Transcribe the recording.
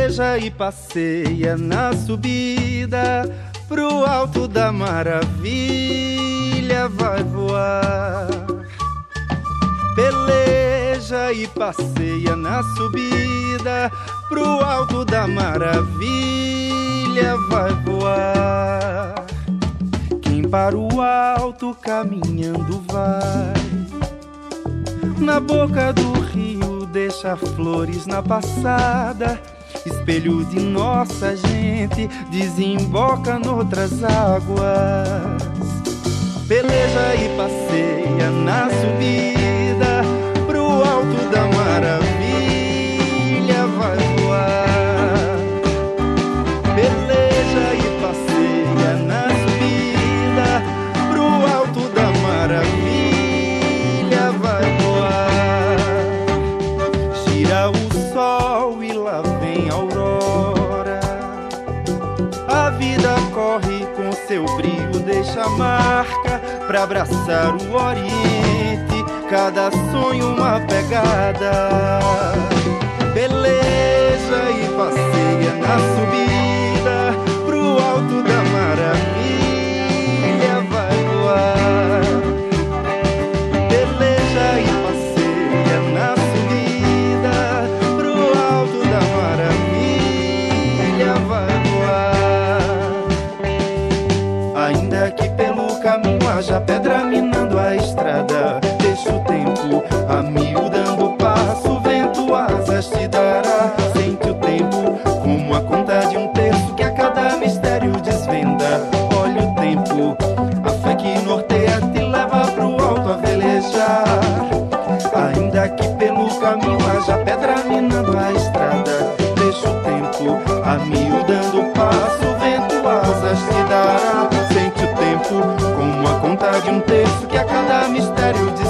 Peleja e passeia na subida pro alto da maravilha, vai voar. Peleja e passeia na subida pro alto da maravilha, vai voar. Quem para o alto caminhando vai, na boca do rio deixa flores na passada, espelho de nossa gente desemboca noutras águas. Peleja e passeia na subida pro alto da maravilha, vai voar. Peleja e passeia na subida pro alto da maravilha, vai voar. Gira o sol e lá vem a aurora, a vida corre com seu brilho, deixa marca pra abraçar o Oriente, cada sonho uma pegada. Peleja e passeia na subida pro alto da maravilha, vai voar. Peleja e passeia na subida pro alto da maravilha, vai voar. Ainda que pelo caminho haja pedra minando a estrada, deixa o tempo amiudando o passo, o vento asas te dará. Sente o tempo como a conta de um terço que a cada mistério desvenda. Olha o tempo, a fé que norteia te leva pro alto a velejar. Ainda que pelo caminho haja pedra minando a estrada, deixa o tempo amiudando o passo, o vento asas te dará. Sente o tempo como a conta de um terço que a cada mistério desvenda.